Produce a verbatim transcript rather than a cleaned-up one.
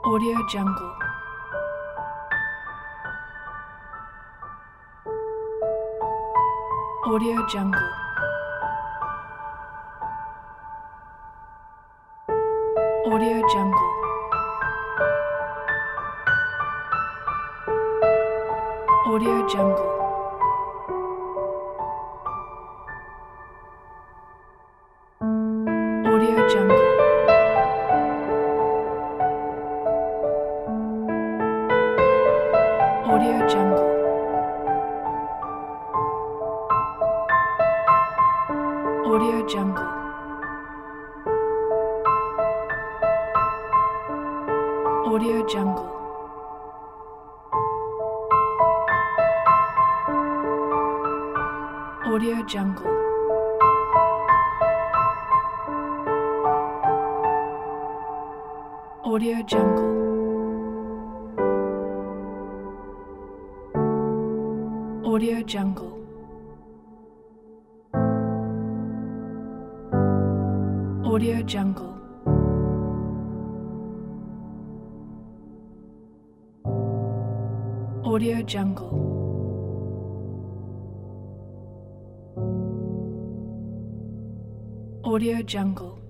Audio Jungle. Audio Jungle. Audio Jungle. Audio Jungle. Audio Jungle. Audio Jungle. Audio Jungle. Audio Jungle. Audio Jungle. Audio Jungle. Audio Jungle. Audio Jungle. Audio Jungle. Audio Jungle.